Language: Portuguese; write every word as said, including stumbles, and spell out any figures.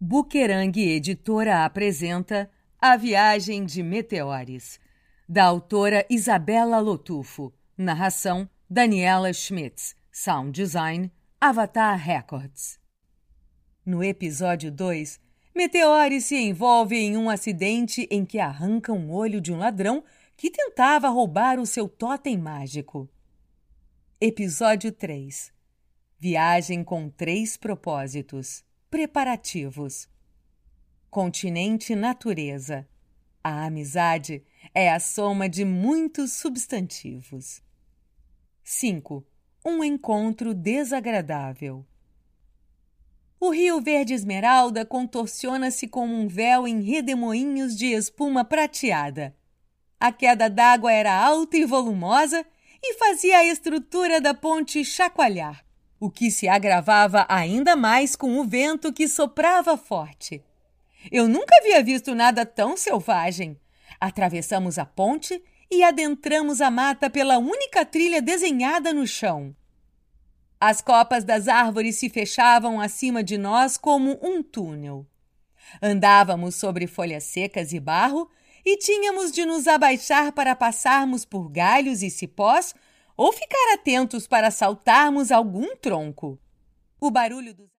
Buquerang Editora apresenta A Viagem de Meteores, da autora Isabela Lotufo, narração Daniela Schmitz, sound design Avatar Records. No episódio dois, Meteores se envolve em um acidente em que arranca um olho de um ladrão que tentava roubar o seu totem mágico. Episódio três. Viagem com três propósitos. Preparativos. Continente Natureza. A amizade é a soma de muitos substantivos. cinco. Um encontro desagradável. O rio verde esmeralda contorciona-se como um véu em redemoinhos de espuma prateada. A queda d'água era alta e volumosa e fazia a estrutura da ponte chacoalhar, o que se agravava ainda mais com o vento que soprava forte. Eu nunca havia visto nada tão selvagem. Atravessamos a ponte e adentramos a mata pela única trilha desenhada no chão. As copas das árvores se fechavam acima de nós como um túnel. Andávamos sobre folhas secas e barro e tínhamos de nos abaixar para passarmos por galhos e cipós ou ficar atentos para saltarmos algum tronco. O barulho dos